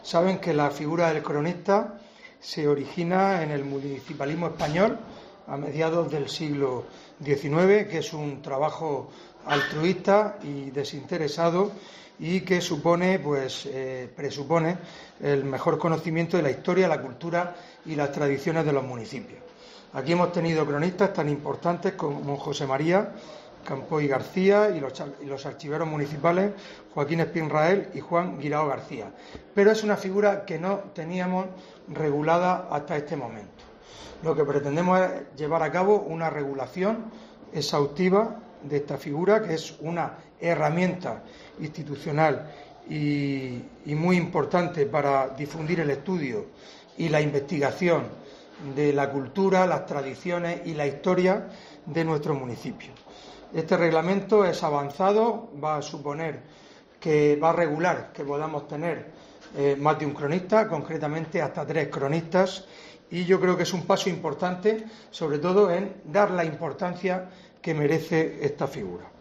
Saben que la figura del cronista se origina en el municipalismo español a mediados del siglo XIX, que es un trabajo altruista y desinteresado y que presupone el mejor conocimiento de la historia, la cultura y las tradiciones de los municipios. Aquí hemos tenido cronistas tan importantes como José María Campoy García y los archiveros municipales Joaquín Espinrael y Juan Guirao García. Pero es una figura que no teníamos regulada hasta este momento. Lo que pretendemos es llevar a cabo una regulación exhaustiva de esta figura, que es una herramienta institucional y muy importante para difundir el estudio y la investigación de la cultura, las tradiciones y la historia de nuestro municipio. Este reglamento es avanzado, va a regular que podamos tener más de un cronista, concretamente hasta 3 cronistas, y yo creo que es un paso importante, sobre todo en dar la importancia que merece esta figura.